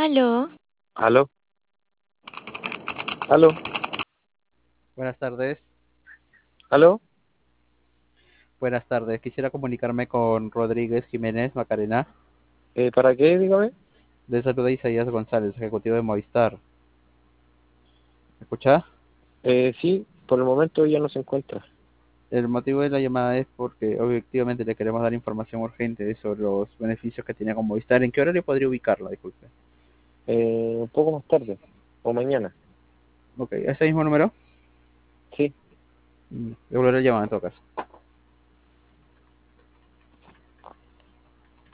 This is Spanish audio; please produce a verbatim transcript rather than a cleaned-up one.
Aló, Aló, aló, Buenas tardes. aló. Buenas tardes. Quisiera comunicarme con Rodríguez Jiménez Macarena, Eh, ¿para qué? Dígame. de saluda Isaías González, ejecutivo de Movistar. ¿Me escucha? Eh, sí, por el momento ya no se encuentra. El motivo de la llamada es porque objetivamente le queremos dar información urgente sobre los beneficios que tiene con Movistar. ¿En qué horario podría ubicarla? Disculpe. Eh, un poco más tarde o mañana. Ok, ¿ese mismo número? Sí, Mm, Le volveré a llamar en todo caso.